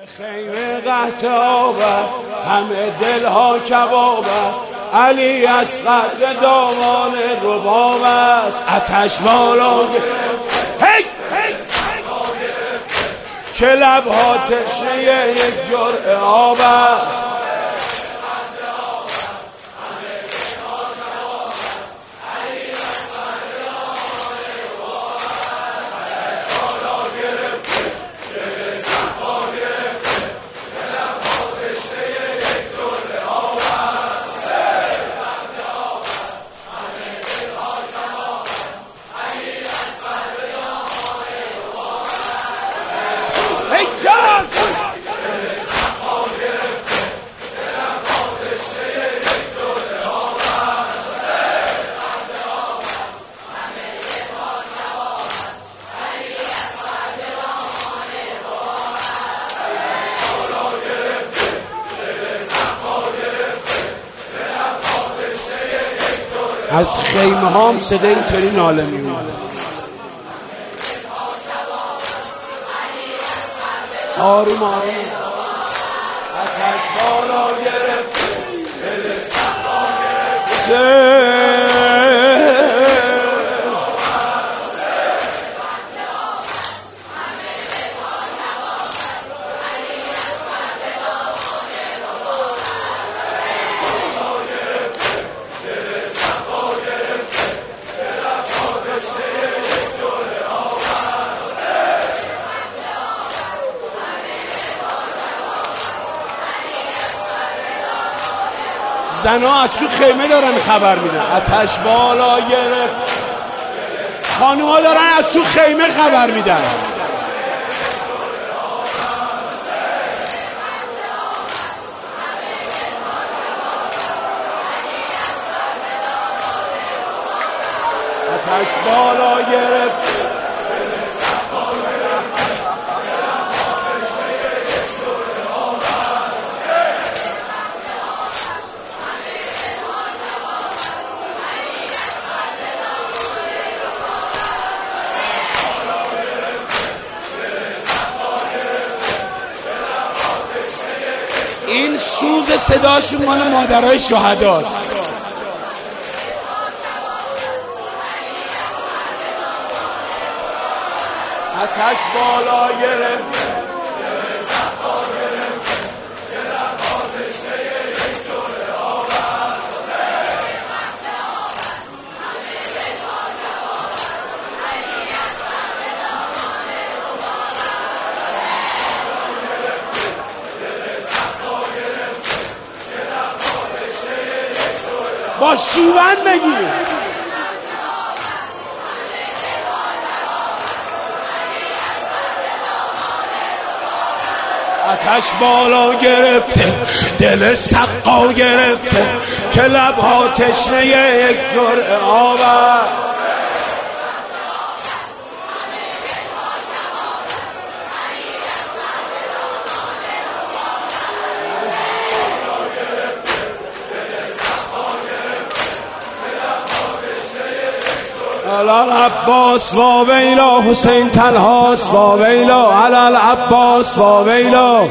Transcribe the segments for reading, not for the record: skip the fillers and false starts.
خیمه قحط آب است، همه دلها کباب است. علی اصغر دامان رباب است. آتش بالا هی که لبها تشنه یک جرعه آب است. از خیمه هام صدا اینطوری ناله میومد. آروم آروم. آتش بالا گرفت، دل صحرا گرفت. زنها از تو خیمه دارن خبر میدن. آتش بالا گرفت. خانوها دارن از تو خیمه خبر میدن. آتش بالا گرفت. این سوز صداشون مال مادرای شهداست. آتش بالا گرفت. با شیون بگیر. آتش بالا گرفته، دل سقا گرفته، که لبها تشنه یک جرعه آب است. علال عباس و ویلا، حسین تنهاست و ویلا. علال عباس و ویلا.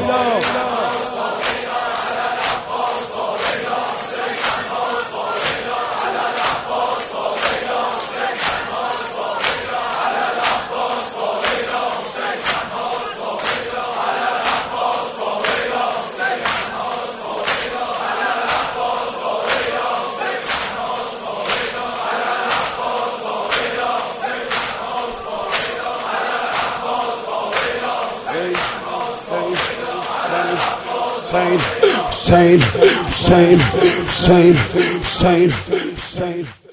Hussein, Hussein, Hussein, Hussein, Hussein, Hussein.